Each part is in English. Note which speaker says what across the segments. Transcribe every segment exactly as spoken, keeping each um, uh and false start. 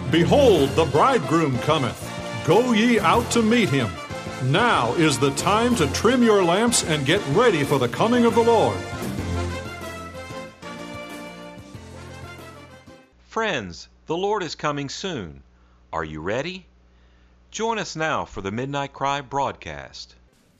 Speaker 1: Behold, the bridegroom cometh. Go ye out to meet him. Now is the time to trim your lamps and get ready for the coming of the Lord.
Speaker 2: Friends, the Lord is coming soon. Are you ready? Join us now for the Midnight Cry broadcast.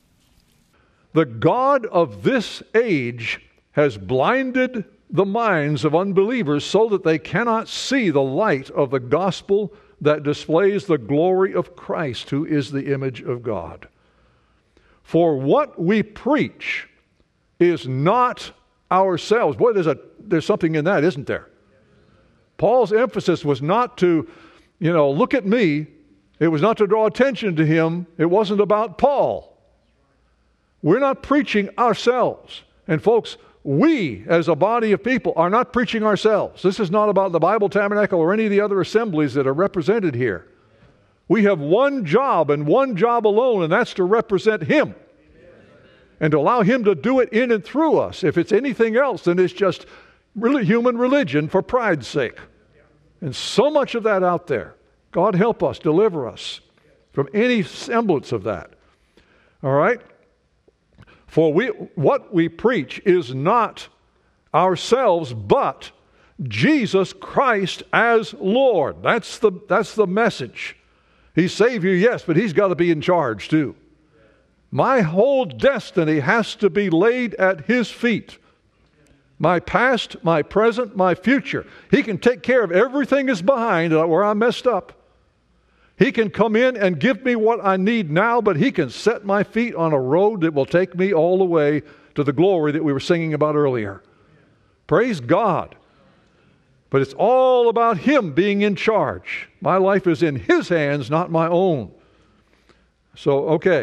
Speaker 3: The God of this age has blinded the minds of unbelievers so that they cannot see the light of the gospel that displays the glory of Christ, who is the image of God. For what we preach is not ourselves. Boy, there's a there's something in that, isn't there? Paul's emphasis was not to, you know, look at me. It was not to draw attention to him. It wasn't about Paul. We're not preaching ourselves. And folks, we as a body of people are not preaching ourselves. This is not about the Bible Tabernacle or any of the other assemblies that are represented here. We have one job and one job alone, and that's to represent Him. And to allow Him to do it in and through us. If it's anything else, then it's just really human religion for pride's sake. And so much of that out there. God help us, deliver us from any semblance of that. All right? For we, what we preach is not ourselves, but Jesus Christ as Lord. That's the, that's the message. He's Savior, yes, but He's got to be in charge too. My whole destiny has to be laid at His feet. My past, my present, my future. He can take care of everything that's behind where I messed up. He can come in and give me what I need now, but He can set my feet on a road that will take me all the way to the glory that we were singing about earlier. Praise God. But it's all about Him being in charge. My life is in His hands, not my own. So, okay.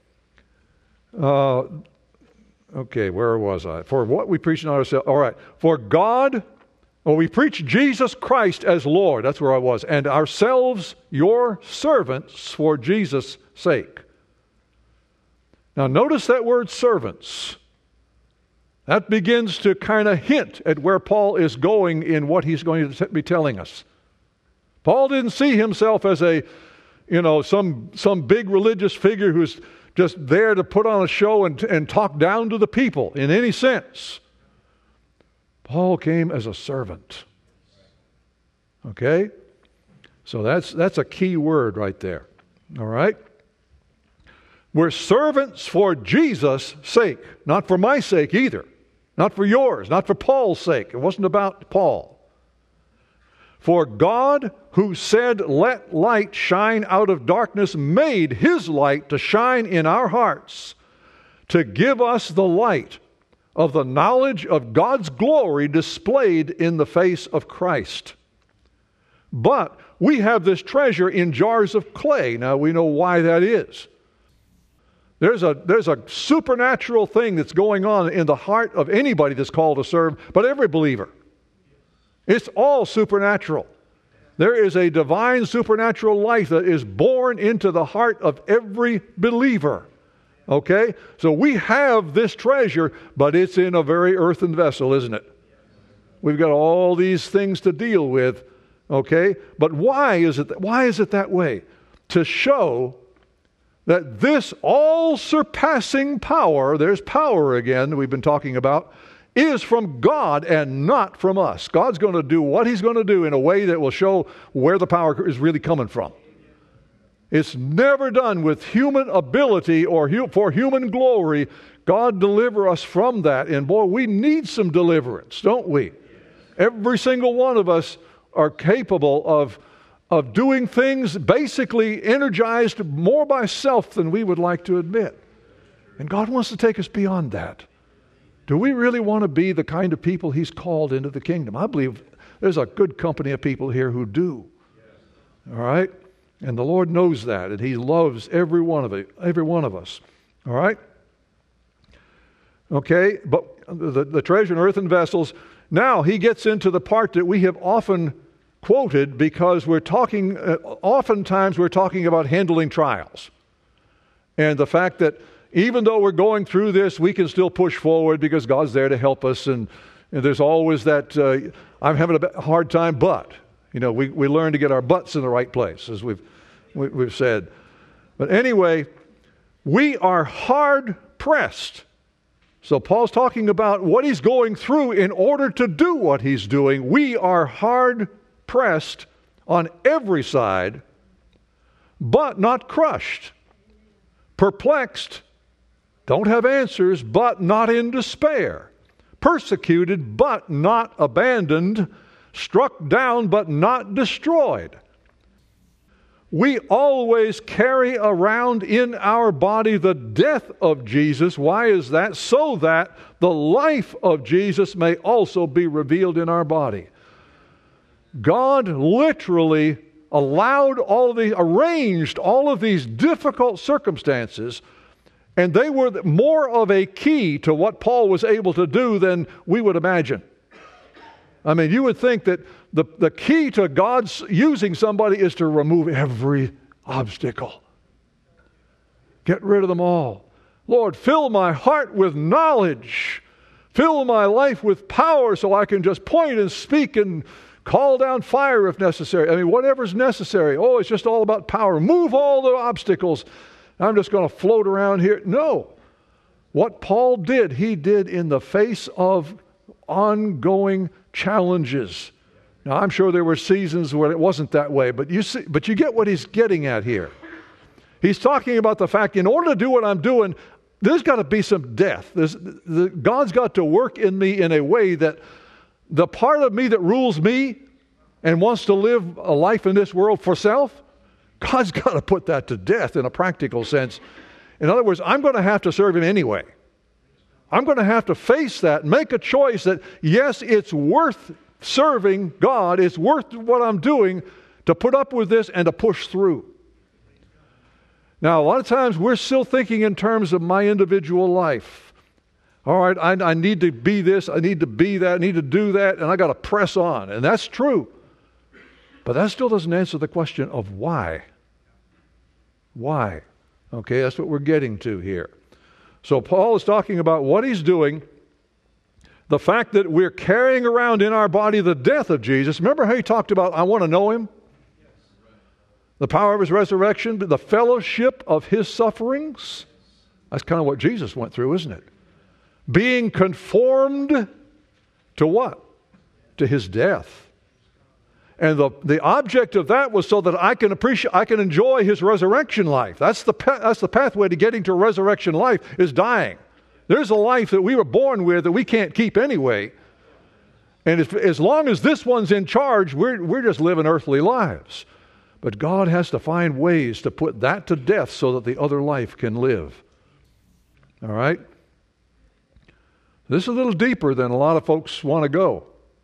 Speaker 3: Uh, okay, where was I? For what we preach not ourselves. All right. For God... Well, we preach Jesus Christ as Lord. That's where I was. And ourselves your servants for Jesus' sake. Now notice that word servants. That begins to kind of hint at where Paul is going in what he's going to be telling us. Paul didn't see himself as a, you know, some, some big religious figure who's just there to put on a show and, and talk down to the people in any sense. Paul came as a servant. Okay? So that's that's a key word right there. All right? We're servants for Jesus' sake, not for my sake either. Not for yours, not for Paul's sake. It wasn't about Paul. For God, who said, "Let light shine out of darkness," made His light to shine in our hearts to give us the light of the knowledge of God's glory displayed in the face of Christ. But we have this treasure in jars of clay. Now we know why that is. There's a, there's a supernatural thing that's going on in the heart of anybody that's called to serve, but every believer. It's all supernatural. There is a divine supernatural life that is born into the heart of every believer. Okay? So we have this treasure, but it's in a very earthen vessel, isn't it? We've got all these things to deal with. Okay? But why is it, why is it that way? To show that this all-surpassing power, there's power again that we've been talking about, is from God and not from us. God's going to do what He's going to do in a way that will show where the power is really coming from. It's never done with human ability or hu- for human glory. God deliver us from that. And boy, we need some deliverance, don't we? Every single one of us are capable of, of doing things basically energized more by self than we would like to admit. And God wants to take us beyond that. Do we really want to be the kind of people He's called into the kingdom? I believe there's a good company of people here who do. All right? And the Lord knows that, and He loves every one of it, every one of us. All right? Okay, but the, the treasure in earthen vessels. Now He gets into the part that we have often quoted because we're talking, uh, oftentimes we're talking about handling trials. And the fact that even though we're going through this, we can still push forward because God's there to help us. And, and there's always that, uh, I'm having a hard time, but... You know, we, we learn to get our butts in the right place, as we've, we, we've said. But anyway, we are hard-pressed. So Paul's talking about what he's going through in order to do what he's doing. We are hard-pressed on every side, but not crushed. Perplexed, don't have answers, but not in despair. Persecuted, but not abandoned. Struck down, but not destroyed. We always carry around in our body the death of Jesus. Why is that? So that the life of Jesus may also be revealed in our body. God literally allowed all of these, arranged all of these difficult circumstances, and they were more of a key to what Paul was able to do than we would imagine. I mean, you would think that the, the key to God's using somebody is to remove every obstacle. Get rid of them all. Lord, fill my heart with knowledge. Fill my life with power so I can just point and speak and call down fire if necessary. I mean, whatever's necessary. Oh, it's just all about power. Move all the obstacles. I'm just going to float around here. No. What Paul did, he did in the face of ongoing challenges. Now, I'm sure there were seasons where it wasn't that way, but you see, but you get what he's getting at here. He's talking about the fact, in order to do what I'm doing, there's got to be some death. There's, the, God's got to work in me in a way that the part of me that rules me and wants to live a life in this world for self, God's got to put that to death in a practical sense. In other words, I'm going to have to serve Him anyway. I'm going to have to face that, make a choice that, yes, it's worth serving God, it's worth what I'm doing to put up with this and to push through. Now, a lot of times we're still thinking in terms of my individual life. All right, I, I need to be this, I need to be that, I need to do that, and I got to press on. And that's true. But that still doesn't answer the question of why. Why? Okay, that's what we're getting to here. So Paul is talking about what he's doing, the fact that we're carrying around in our body the death of Jesus. Remember how he talked about, I want to know Him? The power of His resurrection, the fellowship of His sufferings. That's kind of what Jesus went through, isn't it? Being conformed to what? To His death. And the, the object of that was so that I can appreciate, I can enjoy His resurrection life. That's the, that's the pathway to getting to resurrection life, is dying. There's a life that we were born with that we can't keep anyway. And if, as long as this one's in charge, we're, we're just living earthly lives. But God has to find ways to put that to death so that the other life can live. All right? This is a little deeper than a lot of folks want to go.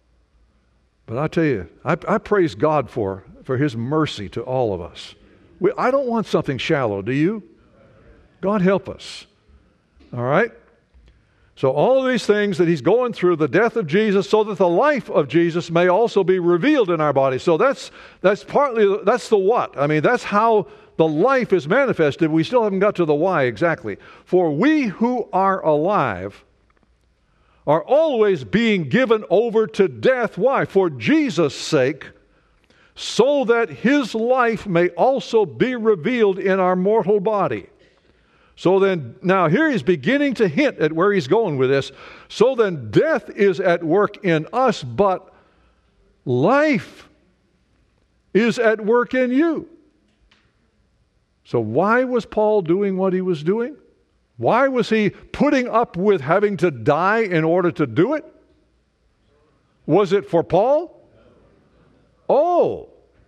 Speaker 3: But I tell you, I, I praise God for, for His mercy to all of us. We, I don't want something shallow, do you? God help us. All right? So all of these things that He's going through, the death of Jesus, so that the life of Jesus may also be revealed in our body. So that's that's partly, that's the what. I mean, that's how the life is manifested. We still haven't got to the why exactly. For we who are alive are always being given over to death. Why? For Jesus' sake, so that His life may also be revealed in our mortal body. So then, now here he's beginning to hint at where he's going with this. So then death is at work in us, but life is at work in you. So why was Paul doing what he was doing? Why was he putting up with having to die in order to do it? Was it for Paul? Oh,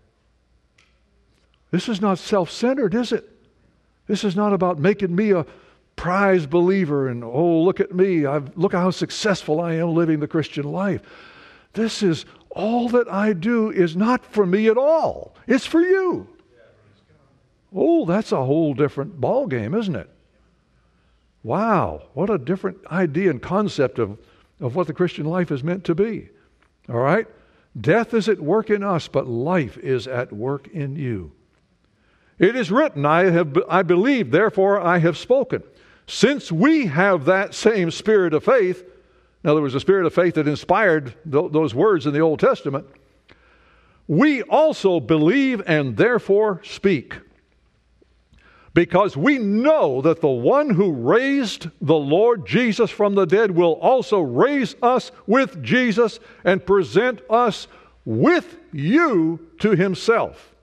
Speaker 3: this is not self-centered, is it? This is not about making me a prize believer and, oh, look at me. I've, look how successful I am living the Christian life. This is, all that I do is not for me at all. It's for you. Oh, that's a whole different ball game, isn't it? Wow, what a different idea and concept of, of what the Christian life is meant to be. All right? Death is at work in us, but life is at work in you. It is written, I have, I believe, therefore I have spoken. Since we have that same spirit of faith, in other words, the spirit of faith that inspired th- those words in the Old Testament, we also believe and therefore speak, because we know that the one who raised the Lord Jesus from the dead will also raise us with Jesus and present us with you to himself.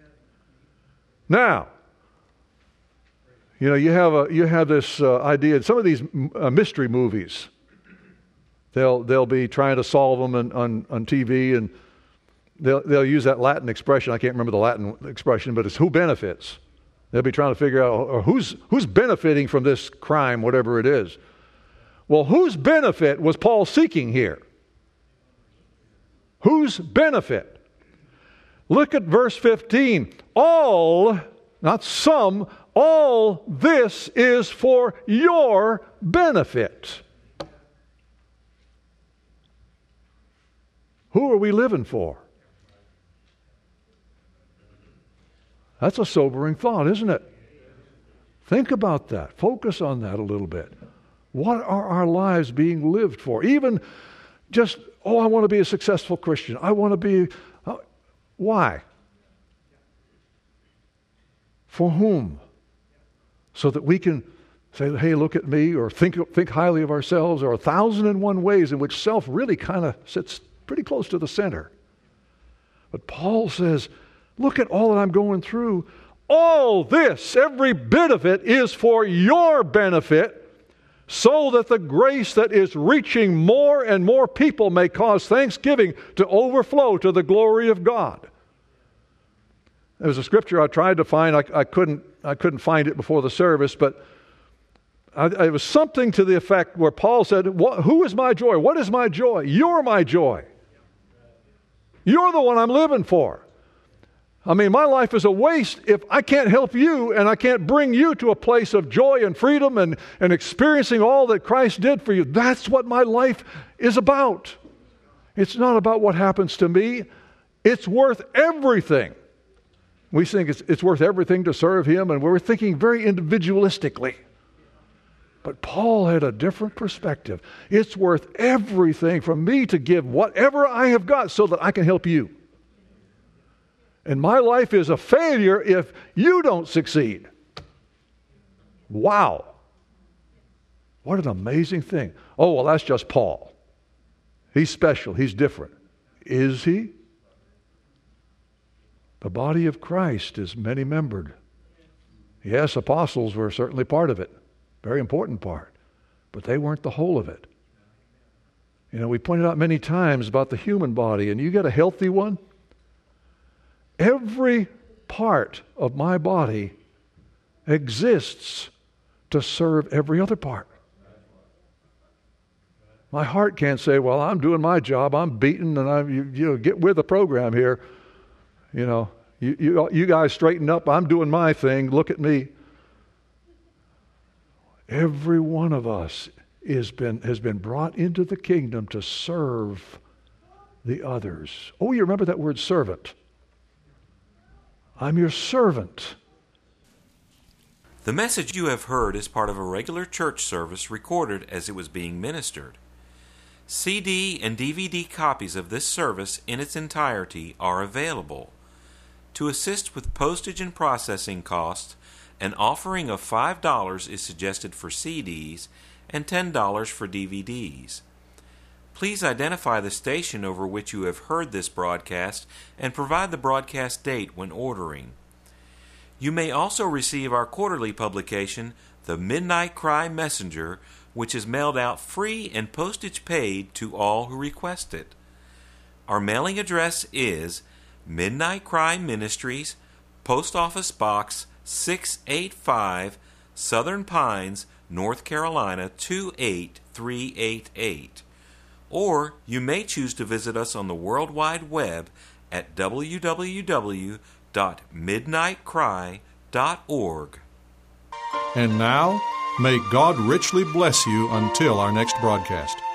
Speaker 3: Now, you know, you have a you have this uh, idea. Some of these uh, mystery movies, they'll they'll be trying to solve them on, on, on T V, and they'll they'll use that Latin expression. I can't remember the Latin expression, but it's who benefits. They'll be trying to figure out or who's who's benefiting from this crime, whatever it is. Well, whose benefit was Paul seeking here? Whose benefit? Look at verse fifteen. All, not some, all this is for your benefit. Who are we living for? That's a sobering thought, isn't it? Think about that. Focus on that a little bit. What are our lives being lived for? Even just, oh, I want to be a successful Christian. I want to be... Uh, why? For whom? So that we can say, hey, look at me, or think think highly of ourselves, or a thousand and one ways in which self really kind of sits pretty close to the center. But Paul says, look at all that I'm going through. All this, every bit of it, is for your benefit, so that the grace that is reaching more and more people may cause thanksgiving to overflow to the glory of God. There was a scripture I tried to find. I, I couldn't. I couldn't find it before the service, but I, it was something to the effect where Paul said, what, "Who is my joy? What is my joy? You're my joy. You're the one I'm living for. I mean, my life is a waste if I can't help you and I can't bring you to a place of joy and freedom and, and experiencing all that Christ did for you. That's what my life is about. It's not about what happens to me. It's worth everything." We think it's, it's worth everything to serve him, and we're thinking very individualistically. But Paul had a different perspective. It's worth everything for me to give whatever I have got so that I can help you. And my life is a failure if you don't succeed. Wow. What an amazing thing. Oh, well, that's just Paul. He's special. He's different. Is he? The body of Christ is many-membered. Yes, apostles were certainly part of it. Very important part. But they weren't the whole of it. You know, we pointed out many times about the human body, and you get a healthy one. Every part of my body exists to serve every other part. My heart can't say, well, I'm doing my job, I'm beaten, and I'm, you, you know, get with the program here. You know, you, you, you guys straighten up, I'm doing my thing, look at me. Every one of us is been, has been brought into the kingdom to serve the others. Oh, you remember that word servant. I'm your servant.
Speaker 2: The message you have heard is part of a regular church service recorded as it was being ministered. C D and D V D copies of this service in its entirety are available. To assist with postage and processing costs, an offering of five dollars is suggested for C Ds and ten dollars for D V Ds. Please identify the station over which you have heard this broadcast and provide the broadcast date when ordering. You may also receive our quarterly publication, The Midnight Cry Messenger, which is mailed out free and postage paid to all who request it. Our mailing address is Midnight Cry Ministries, Post Office Box six eighty-five, Southern Pines, North Carolina two eight three eight eight. Or you may choose to visit us on the World Wide Web at w w w dot midnight cry dot org.
Speaker 1: And now, may God richly bless you until our next broadcast.